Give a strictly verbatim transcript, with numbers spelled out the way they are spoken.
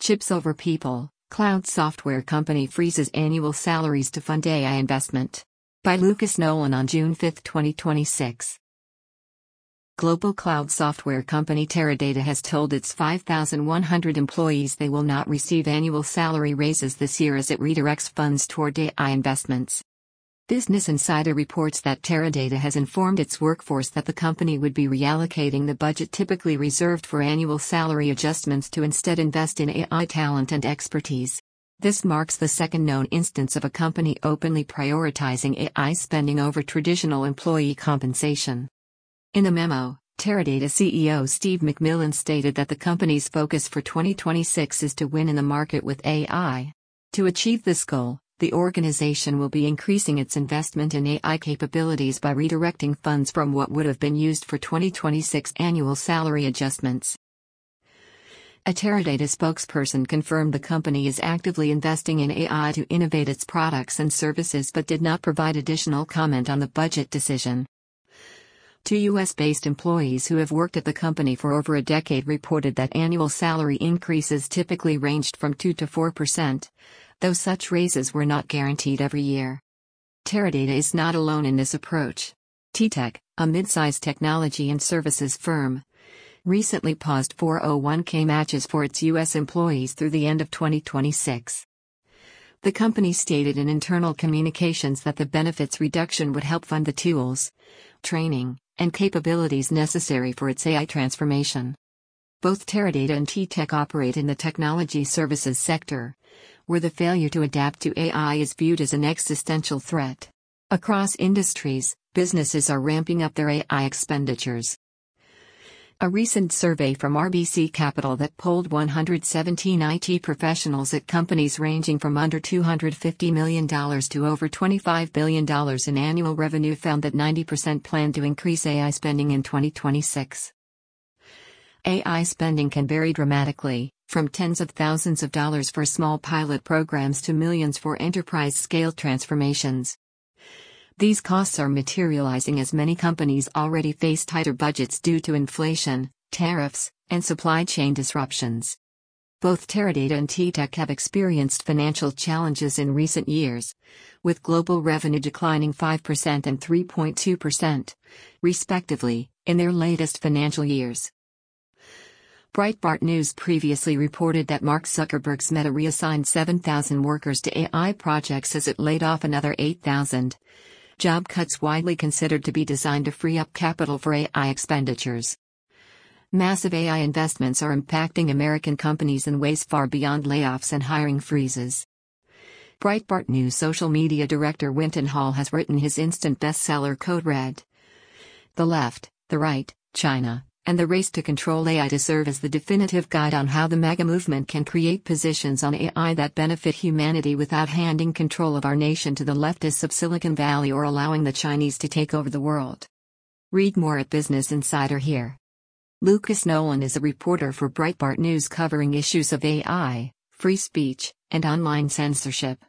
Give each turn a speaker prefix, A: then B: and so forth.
A: Chips over people, cloud software company freezes annual salaries to fund A I investment. By Lucas Nolan on June fifth, twenty twenty-six. Global cloud software company Teradata has told its five thousand one hundred employees they will not receive annual salary raises this year as it redirects funds toward A I investments. Business Insider reports that Teradata has informed its workforce that the company would be reallocating the budget typically reserved for annual salary adjustments to instead invest in A I talent and expertise. This marks the second known instance of a company openly prioritizing A I spending over traditional employee compensation. In a memo, Teradata C E O Steve McMillan stated that the company's focus for twenty twenty-six is to win in the market with A I. To achieve this goal, the organization will be increasing its investment in A I capabilities by redirecting funds from what would have been used for twenty twenty-six annual salary adjustments. A Teradata spokesperson confirmed the company is actively investing in A I to innovate its products and services but did not provide additional comment on the budget decision. Two U S-based employees who have worked at the company for over a decade reported that annual salary increases typically ranged from two to four percent, though such raises were not guaranteed every year. Teradata is not alone in this approach. T Tech, a mid-sized technology and services firm, recently paused four oh one k matches for its U S employees through the end of twenty twenty-six. The company stated in internal communications that the benefits reduction would help fund the tools, training, and capabilities necessary for its A I transformation. Both Teradata and T Tech operate in the technology services sector, where the failure to adapt to A I is viewed as an existential threat. Across industries, businesses are ramping up their A I expenditures. A recent survey from R B C Capital that polled one hundred seventeen I T professionals at companies ranging from under two hundred fifty million dollars to over twenty-five billion dollars in annual revenue found that ninety percent plan to increase A I spending in twenty twenty-six. A I spending can vary dramatically, from tens of thousands of dollars for small pilot programs to millions for enterprise-scale transformations. These costs are materializing as many companies already face tighter budgets due to inflation, tariffs, and supply chain disruptions. Both Teradata and T Tech have experienced financial challenges in recent years, with global revenue declining five percent and three point two percent, respectively, in their latest financial years. Breitbart News previously reported that Mark Zuckerberg's Meta reassigned seven thousand workers to A I projects as it laid off another eight thousand. Job cuts widely considered to be designed to free up capital for A I expenditures. Massive A I investments are impacting American companies in ways far beyond layoffs and hiring freezes. Breitbart News social media director Winton Hall has written his instant bestseller Code Red. The left, the right, China, and the race to control A I to serve as the definitive guide on how the MAGA movement can create positions on A I that benefit humanity without handing control of our nation to the leftists of Silicon Valley or allowing the Chinese to take over the world. Read more at Business Insider here. Lucas Nolan is a reporter for Breitbart News covering issues of A I, free speech, and online censorship.